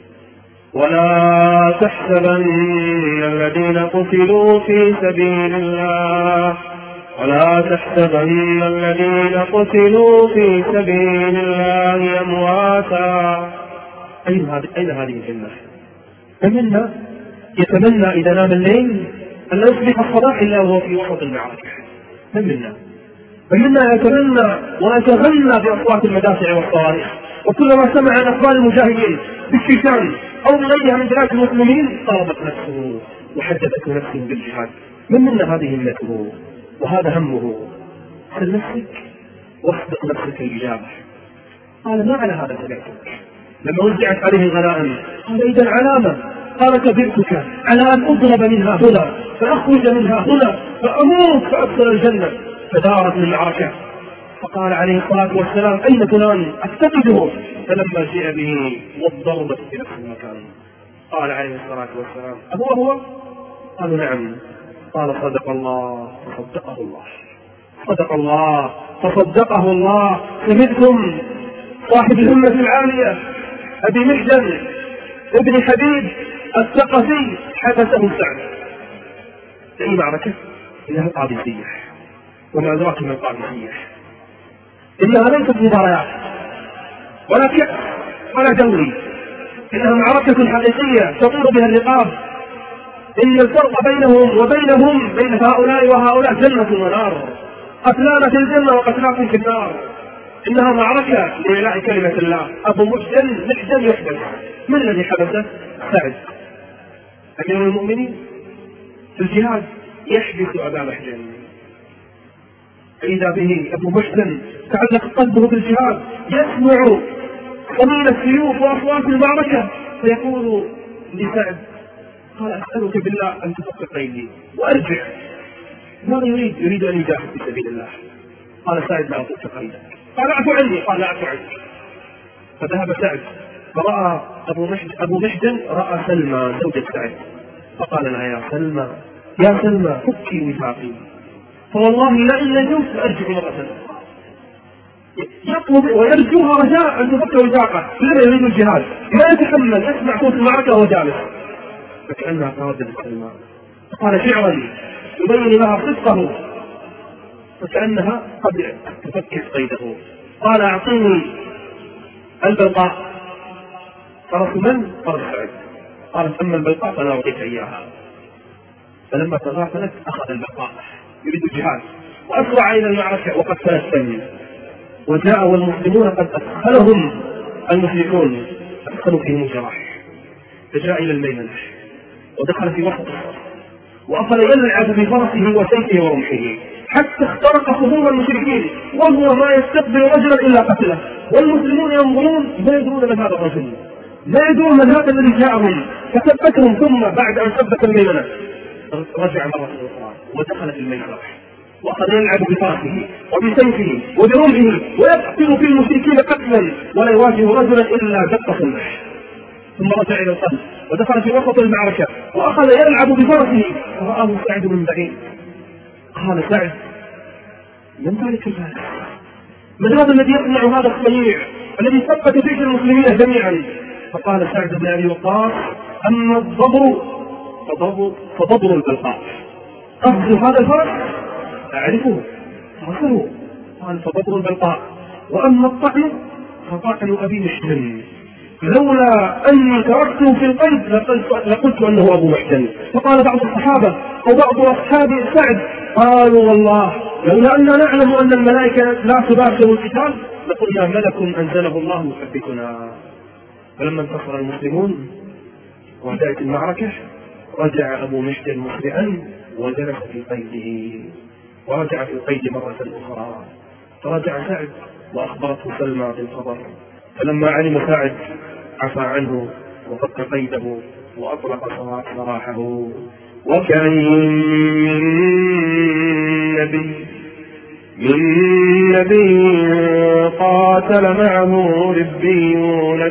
ولا تحسبن الذين قتلوا في سبيل الله ولا تحسبن الذين قتلوا في سبيل الله أمواتا. أين هذه الجنة؟ فمنا يتمنى إذا نام الليل أن لا يصبح الصباح إلا وهو في وسط المعركة. فمنا فمنا يتمنى ويتغنى بأصوات المدافع والصواريخ، وكلما سمع عن أخبار المجاهدين بالشيشان أو بغيرها من بلاد المسلمين طلبت نفسه وحدثته نفسه بالجهاد. من منا هذه همته وهذا همه. سل نفسك واصدق نفسك الإجابة. قال ما على هذا تبعتك. لما وزعت عليه الغنائم قال إذا علامة. قال كبرتك على أن أضرب منها هنا فأخرج منها هنا فأموت فأدخل الجنة. فدارت المعركة فقال عليه الصلاة والسلام أين فلان أفتقده. فلما جاء به والضربة في نفس المكان قال عليه الصلاة والسلام أهو هو؟ قالوا نعم. قال صدق الله فصدقه الله. صدق الله فصدقه الله. سمعتم صاحب الهمة العالية أبي محجن ابن حبيب الثقفي حدثه سعد في معركة إنها قادسية. وما أدراك من القادسية إنها ليست مباريات ولا كأس ولا دوري. إنها معركة حقيقية تطير بها الرقاب. إن الفرق بينهم وبينهم بين هؤلاء وهؤلاء جنة ونار. قتلانا في الجنة وقتلاكم في النار. إنها معركة لإعلاء كلمة الله. أبو محجن محجن يحدث. من الذي حدثه؟ سعد أمير المؤمنين في الجهاد يحدث أبا محجن. فإذا به أبو محجن تعلق قلبه بالجهاد يسمع صميل السيوف وأصوات المعركة فيقول لسعد قال أسألك بالله أن تفك قيدي وأرجع. ماذا يريد؟ يريد أن يجاهد في سبيل الله. قال سعد لا أفك قيدك. قال اعفو عني. قال لا أعفو عنك. فذهب سعد فرأى أبو محجن, أبو محجن رأى سلمى زوجة سعد فقال لها يا سلمى يا سلمى فكي وثاقي فوالله لئن نجوت لأرجع مرة أخرى. يطلب ويرجوها رجاء أن تفك وثاقه. لا يريد الجهاد ما يتحمل يسمع صوت المعركة وهو جالس. فكأنها قادة سلمى فقال شعرا يبين لها صدقه فكأنها قد تفكت قيده. قال أعطيني البلقاء. فرس من؟ فرس سعد. قالت أما البلقاء فلا أعطيك إياها. فلما تغافلت أخذ البلقاء يريد الجهاد وأسرع إلى المعركة وقد تلثم وجاء والمسلمون قد أدخلهم المشركون أدخلوا فيهم الجراح. فجاء إلى الميمنة ودخل في وسط الصف وأخذ يلعب بفرسه وسيفه ورمحه حتى اخترق خطوب المشركين وهو ما يستقبل رجلا إلا قتله. والمسلمون ينظرون ما يدرون من هذا الرجل ما يدرون من هذا الذي جاءهم. فثبتهم ثم بعد أن ثبت الميمنة رجع مرة أخرى ودخل في الميمنة وأخذ يلعب بفرسه وبسيفه وبرمحه ويقتل في المشركين قتلا ولا يواجه رجلا إلا دق سمح. ثم رجع إلى القلب ودخل في وسط المعركة وأخذ يلعب بفرسه فرآه سعد من بعيد. قال سعد من ذلك الفارس؟ من هذا الذي يصنع هذا الصنيع الذي ثبت جيش المسلمين جميعا؟ فقال سعد بن أبي وقاص أما الضبر فضبر, فضبر البلقاء. أخذ هذا الفرس أعرفه أخذه. قال فضبر البلقاء. وأما الطعن فطعن أبي محجن لولا أني تركته في القيد لقلت أنه أبو محجن. فقال بعض الصحابة أو بعض أصحاب سعد قالوا والله لولا أننا نعلم أن الملائكة لا تباشر القتال لقلنا ملك أنزله الله يثبتنا. فلما انتصر المسلمون وانتهت المعركة رجع أبو محجن مسرعا وجلس في قيده ورجع في القيد مرة أخرى. فرجع سعد وأخبرته سلمى بالخبر. فلما علم سعد عفى عنه وفك قيده وأطلق سراحه. وكأين من نبي من نبي قاتل معه ربيون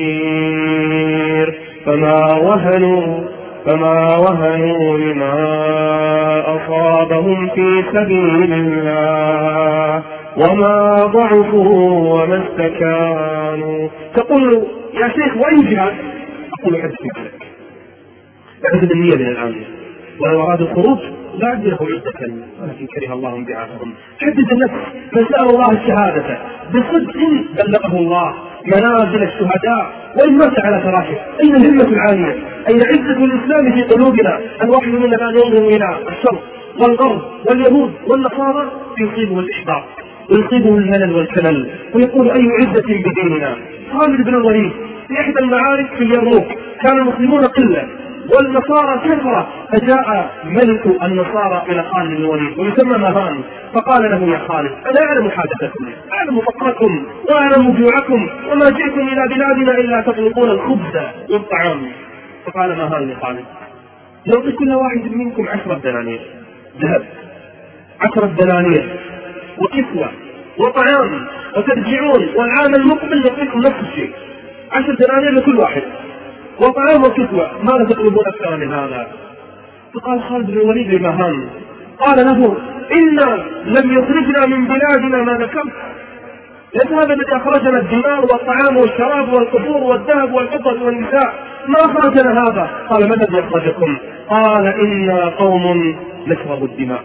كثير فما وهنوا فما وهنوا لما أصابهم في سبيل الله وما ضعفوا وما استكانوا. تقول يا شيخ وأي جهاد؟ أقول حدث نفسك اعزم النية من الآن. ولو أرادوا الخروج لا عندنا عدة ولكن كره الله انبعاثهم. حدث النفس فسأل الله الشهادة بصدق بلغه الله منازل الشهداء وإن مات على فراشه. أين الهمة العالية؟ أين عزة الإسلام في قلوبنا؟ الواحد منا الآن ينظر إلى الشرق والغرب واليهود والنصارى يصيبه الإحباط ويصيبه الملل والكلل ويقول أي عزة بديننا. خالد بن الوليد في إحدى المعارك في اليرموك، كان المسلمون قلة والنصارى كثرة، فجاء ملك النصارى إلى خالد بن الوليد ويسمى مهان، فقال له: يا خالد، أنا أعلم حاجتكم، أعلم فقركم وأعلم جوعكم، وما جئتم إلى بلادنا إلا تطلبون الخبز والطعام. فقال مهان لخالد: نعطي كل واحد منكم عشرة دنانير ذهب، عشرة دنانير وكسوة وطعام، وترجعون والعام المقبل نعطيكم نفس الشيء، عشر دنانير لكل واحد وطعام وكسوة، ماذا تطلبون أكثر من هذا؟ فقال خالد بن الوليد لمهان، قال له: إنا لم يخرجنا من بلادنا ما ذكرت، ليس هذا الذي أخرجنا الدماء والطعام والشراب والقبور والذهب والفضة والنساء، ما أخرجنا هذا. قال: من الذي أخرجكم؟ قال: إنا قوم نشرب الدماء.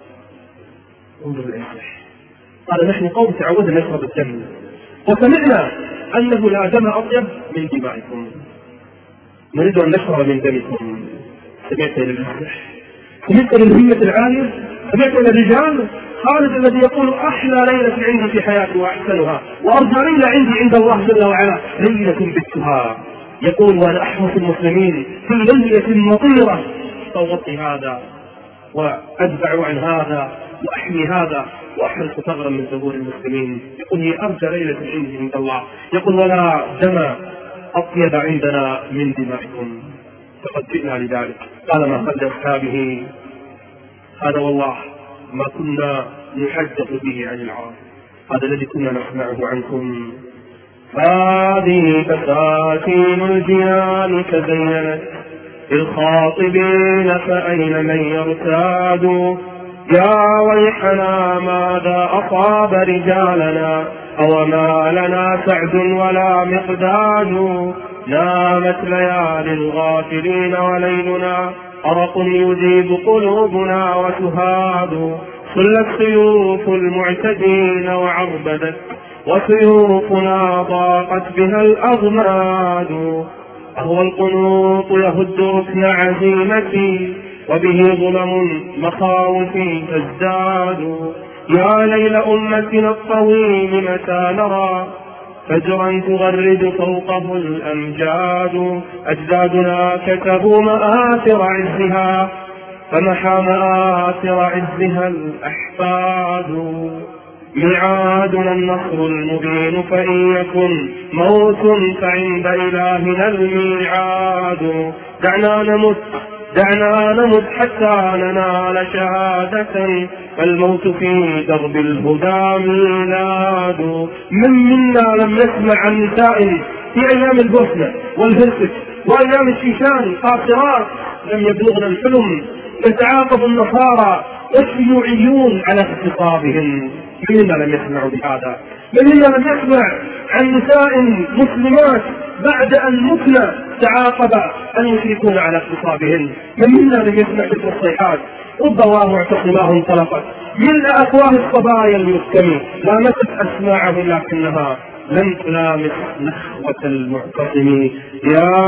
انظر الإنسان، قال: نحن قوم تعودنا نشرب الدم، وسمعنا أنه لا دم أطيب من دمائكم، نريد أن نشرب من دمكم. سمعت إلى المسرح، سمعت إلى الهمة العالية، سمعت إلى الرجال. خالد الذي يقول: أحلى ليلة عندي في حياتي وأحسنها وأرجى ليلة عندي عند الله جل وعلا ليلة بتها، يقول: وأنا أحرس المسلمين في ليلة مطيرة، فأغطي هذا وأدفع عن هذا وأحمي هذا وأحرس ثغرا من ثغور المسلمين. يقول: هي أرجى ليلة عندي عند الله. يقول: ولا دم أطيب عندنا من دمائكم، فقد جئنا لذلك. قال ما قال لأصحابه: هذا والله ما كنا نحدث به عن العرب، هذا الذي كنا نسمعه عنكم. هذه بساتين الجنان تزينت للخاطبين، فأين من يرتاد؟ يا ويحنا ماذا أصاب رجالنا، أو ما لنا سعد ولا مقداد؟ نامت ليالي الغافلين وليلنا أرق يجيب قلوبنا وتهاد. صلت سيوف المعتدين وعربدت، وسيوفنا ضاقت بها الأغماد. أهو القنوط يهد ركن عزيمتي، وبه ظلم مخاوفي تزداد. يا ليل أمتنا الطويل متى نرى فجرا تغرد فوقه الأمجاد. أجدادنا كتبوا مآثر عزها، فمحى مآثر عزها الأحفاد. ميعادنا النصر المبين، فإن يكن موت فعند إلهنا الميعاد. دعنا نمت دعنا نمت حتى ننال شهادة، فالموت في درب الهدى ميلاد. من منا لم يسمع عن نساء في أيام البوسنة والهرسك وأيام الشيشان قاصرات لم يبلغن الحلم، يتعاقب النصارى والشيوعيون على اغتصابهن. من منا لم يسمع بهذا؟ من منا لم يسمع عن نساء مسلمات بعد أن متن تعاقب المشركون على اغتصابهن؟ من منا لم يسمع تلك الصيحات؟ ربما معتصماه انطلقت من أفواه الصبايا المسكم، لامست أسماعه لكنها لم تلامس نخوة المعتصم. يا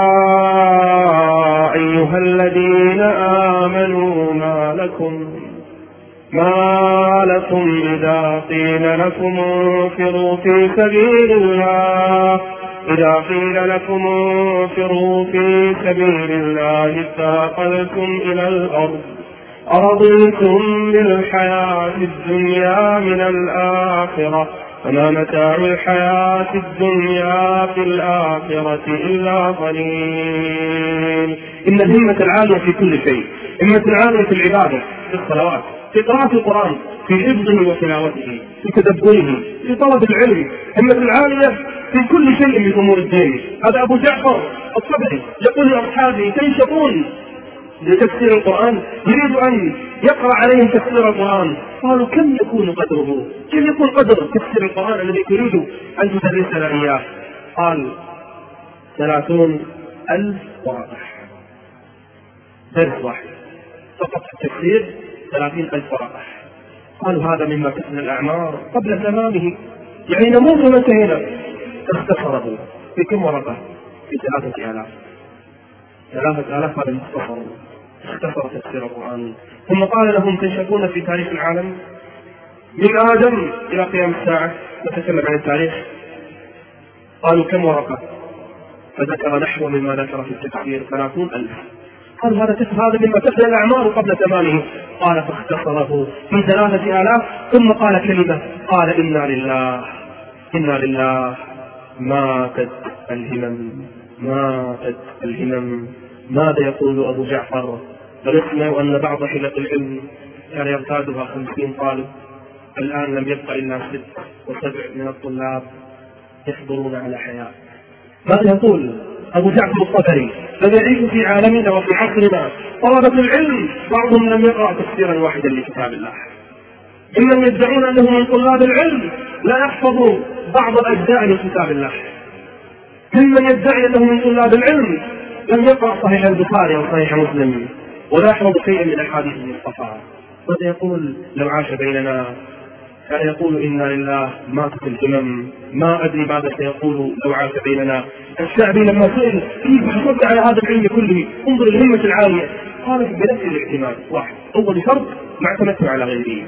أيها الذين آمنوا ما لكم ما لكم إذا قيل لكم انفروا في سبيل الله إذا قيل لكم انفروا في سبيل الله اثاقلتم إلى الأرض أرضيتم بالحياة الدنيا من الآخرة، فما متاع الحياة الدنيا في الآخرة إلا قليل. إن الهمة العالية في كل شيء، همة العالية في العبادة، في الصلوات، في قراءة القرآن، في حفظه وتلاوته، في تدبره، في طلب العلم. همة العالية في كل شيء من أمور الدين. هذا أبو جعفر الطبري يقول لأصحابه: تنشطون لتفسير القرآن، يريد أن يقرأ عليهم تفسير القرآن. قالوا: كم يكون قدره؟ كم يكون قدر تفسير القرآن الذي تريد أن تدرسنا إياه؟ قال: ثلاثون ألف ورقة، درس واحد فقط التفسير ثلاثين ألف ورقة. قالوا: هذا مما تفنى الأعمار قبل تمامه، يعني نموت وانتهينا. اختصره في كم ورقة؟ في ثلاثة آلاف ثلاثة آلاف هذا مختصر، اختصر تفسير القرآن. ثم قال لهم: تنشقون في تاريخ العالم من آدم إلى قيام الساعة، نتكلم عن التاريخ. قالوا: كم ورقة؟ فذكر نحو مما ذكر في التفسير ثلاثون ألف. قال هذا هذا مما تفنى الأعمار قبل تمامه. قال فاختصره في ثلاثة آلاف ثم قال كلمة، قال إنا لله إنا لله ماتت الهمم ماتت الهمم. ماذا يقول أبو جعفر؟ فنسمع أن بعض حلق العلم كان يرتادها خمسين طالب، الآن لم يبق إلا ست وسبع من الطلاب يحضرون على حياة. ماذا يقول أبو جعفر الطبري؟ الذي يعيش في عالمنا وفي عصرنا طلبة العلم بعضهم لم يقرأ تفسيرا واحدا لكتاب الله، إنهم يدعون أنهم من طلاب العلم لا يحفظوا بعض الأجزاء من كتاب الله، ممن يدعي أنه من طلاب العلم لم يقرأ صحيح البخاري أو صحيح مسلم ولا يحفظ شيئا من أحاديث المصطفى. ماذا يقول لو عاش بيننا؟ كان يقول إنا لله ماتت الهمم. ما أدري ماذا سيقول لو عاش بيننا. الشعبي لما سئل كيف حصلت على هذا العلم كله، انظر الهمة العالية، قال بنفس الاعتماد. واحد، أول شرط ما اعتمدت على غيره،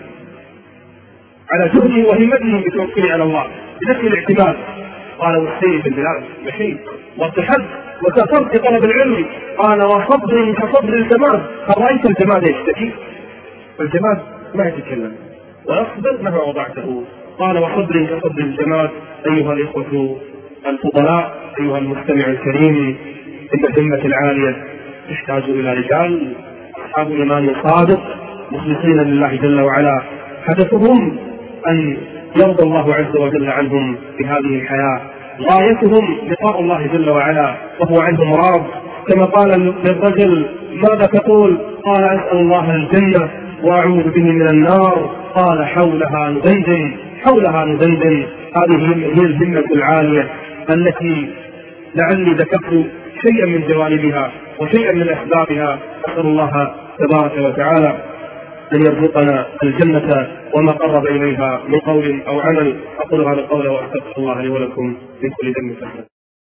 على جهده وهمته بتوكله على الله بنفس الاعتماد. قال والسيد في البلاد مشيت وارتحلت وكثرت في طلب العلم. قال وصبر كصبر الجماد. هل رأيت الجماد يشتكي؟ الجماد ما يتكلم ويصبر مهما وضعته. قال وصبر كصبر الجماد. أيها الإخوة الفضلاء، أيها المستمع الكريم، إن الهمة العالية تحتاج إلى رجال أصحاب إيمان صادق مخلصين لله جل وعلا، هدفهم أن يرضى الله عز وجل عنهم في هذه الحياة، غايتهم لقاء الله جل وعلا وهو عنهم راض. كما قال للرجل ماذا تقول؟ قال أسأل الله الجنة وأعوذ به من النار. قال حولها ندندن حولها ندندن. هذه هي الهمة العالية التي لعلي ذكرت شيئا من جوانبها وشيئا من أسبابها. أسأل الله تبارك وتعالى أن يرزقنا الجنة وما قرب إليها من قول أو عمل. أقول هذا القول وأستغفر الله لي ولكم من كل ذنب.